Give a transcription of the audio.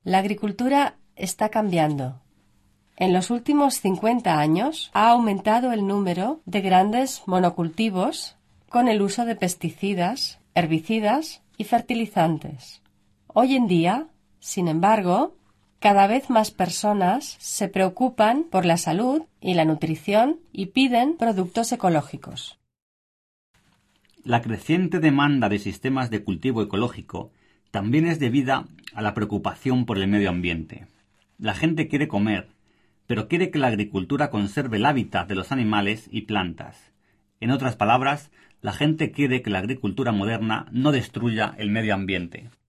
La agricultura está cambiando. En los últimos 50 años ha aumentado el número de grandes monocultivos con el uso de pesticidas, herbicidas y fertilizantes. Hoy en día, sin embargo, cada vez más personas se preocupan por la salud y la nutrición y piden productos ecológicos. La creciente demanda de sistemas de cultivo ecológico también es debida a la preocupación por el medio ambiente. La gente quiere comer, pero quiere que la agricultura conserve el hábitat de los animales y plantas. En otras palabras, la gente quiere que la agricultura moderna no destruya el medio ambiente.